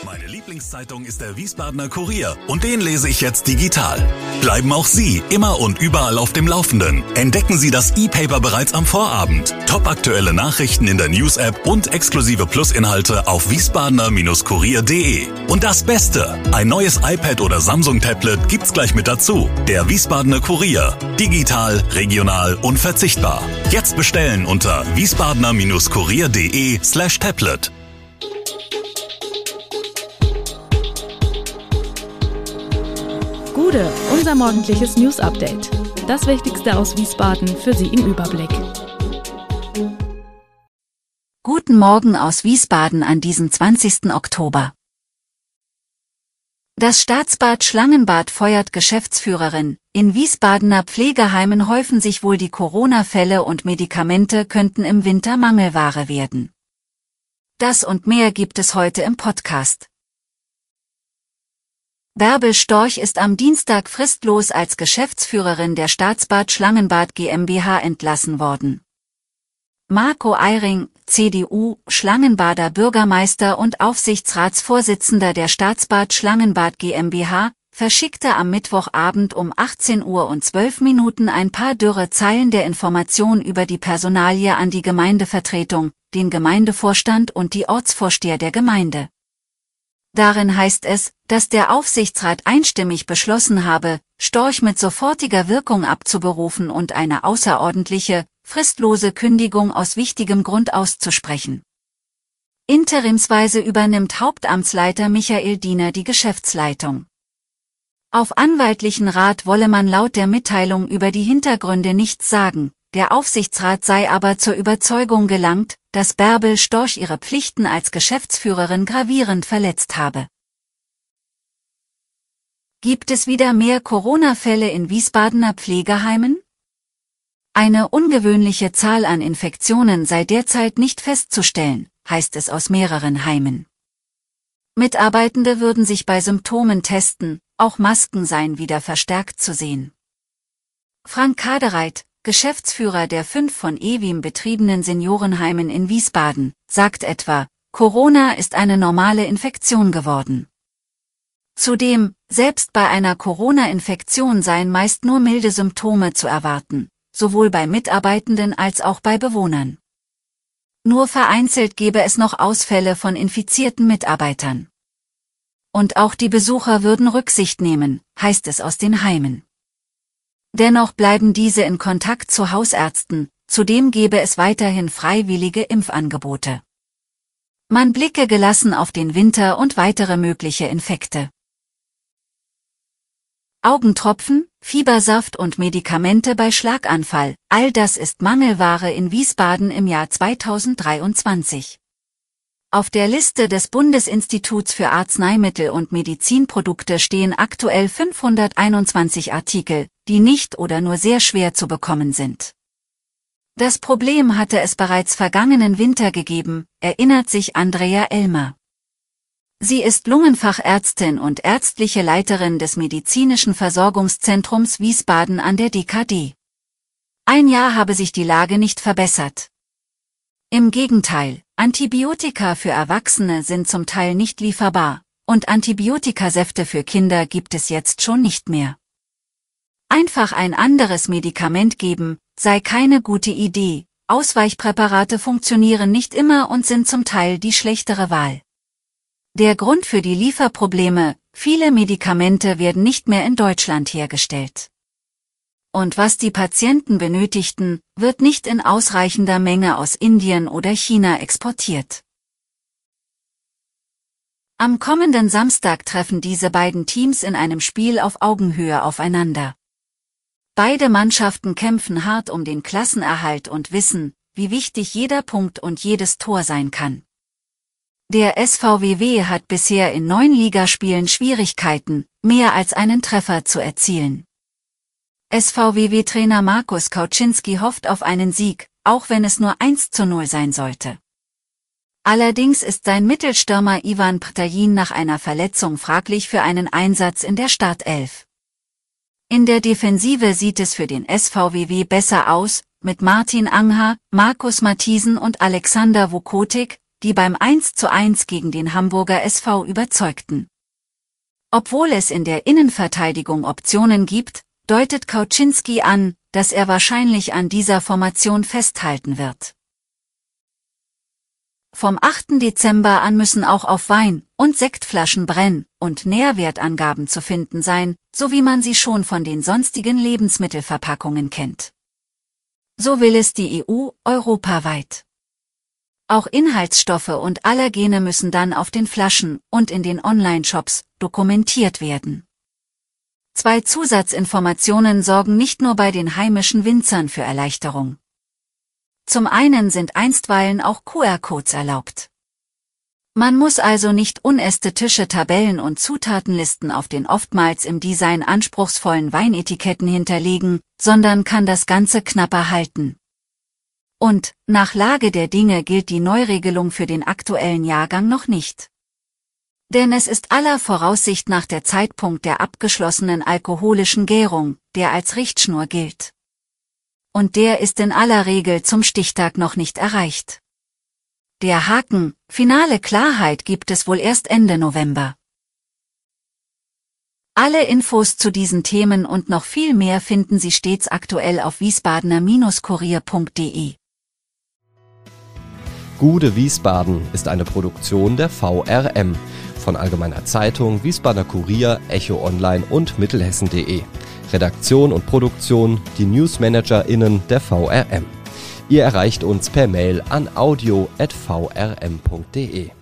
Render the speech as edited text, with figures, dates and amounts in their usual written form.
Meine Lieblingszeitung ist der Wiesbadener Kurier und den lese ich jetzt digital. Bleiben auch Sie immer und überall auf dem Laufenden. Entdecken Sie das E-Paper bereits am Vorabend. Topaktuelle Nachrichten in der News-App und exklusive Plusinhalte auf wiesbadener-kurier.de. Und das Beste, ein neues iPad oder Samsung-Tablet gibt's gleich mit dazu. Der Wiesbadener Kurier. Digital, regional, unverzichtbar. Jetzt bestellen unter wiesbadener-kurier.de/tablet. Gude, unser morgendliches News-Update. Das Wichtigste aus Wiesbaden für Sie im Überblick. Guten Morgen aus Wiesbaden an diesem 20. Oktober. Das Staatsbad Schlangenbad feuert Geschäftsführerin. In Wiesbadener Pflegeheimen häufen sich wohl die Corona-Fälle und Medikamente könnten im Winter Mangelware werden. Das und mehr gibt es heute im Podcast. Bärbel Storch ist am Dienstag fristlos als Geschäftsführerin der Staatsbad Schlangenbad GmbH entlassen worden. Marco Eiring, CDU, Schlangenbader Bürgermeister und Aufsichtsratsvorsitzender der Staatsbad Schlangenbad GmbH, verschickte am Mittwochabend um 18:12 Uhr ein paar dürre Zeilen der Information über die Personalie an die Gemeindevertretung, den Gemeindevorstand und die Ortsvorsteher der Gemeinde. Darin heißt es, dass der Aufsichtsrat einstimmig beschlossen habe, Storch mit sofortiger Wirkung abzuberufen und eine außerordentliche, fristlose Kündigung aus wichtigem Grund auszusprechen. Interimsweise übernimmt Hauptamtsleiter Michael Diener die Geschäftsleitung. Auf anwaltlichen Rat wolle man laut der Mitteilung über die Hintergründe nichts sagen, der Aufsichtsrat sei aber zur Überzeugung gelangt, dass Bärbel Storch ihre Pflichten als Geschäftsführerin gravierend verletzt habe. Gibt es wieder mehr Corona-Fälle in Wiesbadener Pflegeheimen? Eine ungewöhnliche Zahl an Infektionen sei derzeit nicht festzustellen, heißt es aus mehreren Heimen. Mitarbeitende würden sich bei Symptomen testen, auch Masken seien wieder verstärkt zu sehen. Frank Kadereit, Geschäftsführer der 5 von EWIM betriebenen Seniorenheimen in Wiesbaden, sagt etwa, Corona ist eine normale Infektion geworden. Zudem, selbst bei einer Corona-Infektion seien meist nur milde Symptome zu erwarten, sowohl bei Mitarbeitenden als auch bei Bewohnern. Nur vereinzelt gebe es noch Ausfälle von infizierten Mitarbeitern. Und auch die Besucher würden Rücksicht nehmen, heißt es aus den Heimen. Dennoch bleiben diese in Kontakt zu Hausärzten, zudem gebe es weiterhin freiwillige Impfangebote. Man blicke gelassen auf den Winter und weitere mögliche Infekte. Augentropfen, Fiebersaft und Medikamente bei Schlaganfall, all das ist Mangelware in Wiesbaden im Jahr 2023. Auf der Liste des Bundesinstituts für Arzneimittel und Medizinprodukte stehen aktuell 521 Artikel, die nicht oder nur sehr schwer zu bekommen sind. Das Problem hatte es bereits vergangenen Winter gegeben, erinnert sich Andrea Elmer. Sie ist Lungenfachärztin und ärztliche Leiterin des Medizinischen Versorgungszentrums Wiesbaden an der DKD. Ein Jahr habe sich die Lage nicht verbessert. Im Gegenteil, Antibiotika für Erwachsene sind zum Teil nicht lieferbar, und Antibiotikasäfte für Kinder gibt es jetzt schon nicht mehr. Einfach ein anderes Medikament geben, sei keine gute Idee, Ausweichpräparate funktionieren nicht immer und sind zum Teil die schlechtere Wahl. Der Grund für die Lieferprobleme, viele Medikamente werden nicht mehr in Deutschland hergestellt. Und was die Patienten benötigten, wird nicht in ausreichender Menge aus Indien oder China exportiert. Am kommenden Samstag treffen diese beiden Teams in einem Spiel auf Augenhöhe aufeinander. Beide Mannschaften kämpfen hart um den Klassenerhalt und wissen, wie wichtig jeder Punkt und jedes Tor sein kann. Der SVWW hat bisher in 9 Ligaspielen Schwierigkeiten, mehr als einen Treffer zu erzielen. SVWW-Trainer Markus Kauczynski hofft auf einen Sieg, auch wenn es nur 1:0 sein sollte. Allerdings ist sein Mittelstürmer Ivan Ptajin nach einer Verletzung fraglich für einen Einsatz in der Startelf. In der Defensive sieht es für den SVWW besser aus, mit Martin Angha, Markus Matthiesen und Alexander Vukotic, die beim 1:1 gegen den Hamburger SV überzeugten. Obwohl es in der Innenverteidigung Optionen gibt, deutet Kauczynski an, dass er wahrscheinlich an dieser Formation festhalten wird. Vom 8. Dezember an müssen auch auf Wein- und Sektflaschen Brenn- und Nährwertangaben zu finden sein, so wie man sie schon von den sonstigen Lebensmittelverpackungen kennt. So will es die EU europaweit. Auch Inhaltsstoffe und Allergene müssen dann auf den Flaschen und in den Online-Shops dokumentiert werden. 2 Zusatzinformationen sorgen nicht nur bei den heimischen Winzern für Erleichterung. Zum einen sind einstweilen auch QR-Codes erlaubt. Man muss also nicht unästhetische Tabellen und Zutatenlisten auf den oftmals im Design anspruchsvollen Weinetiketten hinterlegen, sondern kann das Ganze knapper halten. Und, nach Lage der Dinge gilt die Neuregelung für den aktuellen Jahrgang noch nicht. Denn es ist aller Voraussicht nach der Zeitpunkt der abgeschlossenen alkoholischen Gärung, der als Richtschnur gilt. Und der ist in aller Regel zum Stichtag noch nicht erreicht. Der Haken, finale Klarheit gibt es wohl erst Ende November. Alle Infos zu diesen Themen und noch viel mehr finden Sie stets aktuell auf wiesbadener-kurier.de. Gude Wiesbaden ist eine Produktion der VRM von Allgemeiner Zeitung, Wiesbadener Kurier, Echo Online und Mittelhessen.de. Redaktion und Produktion, die NewsmanagerInnen der VRM. Ihr erreicht uns per Mail an audio@vrm.de.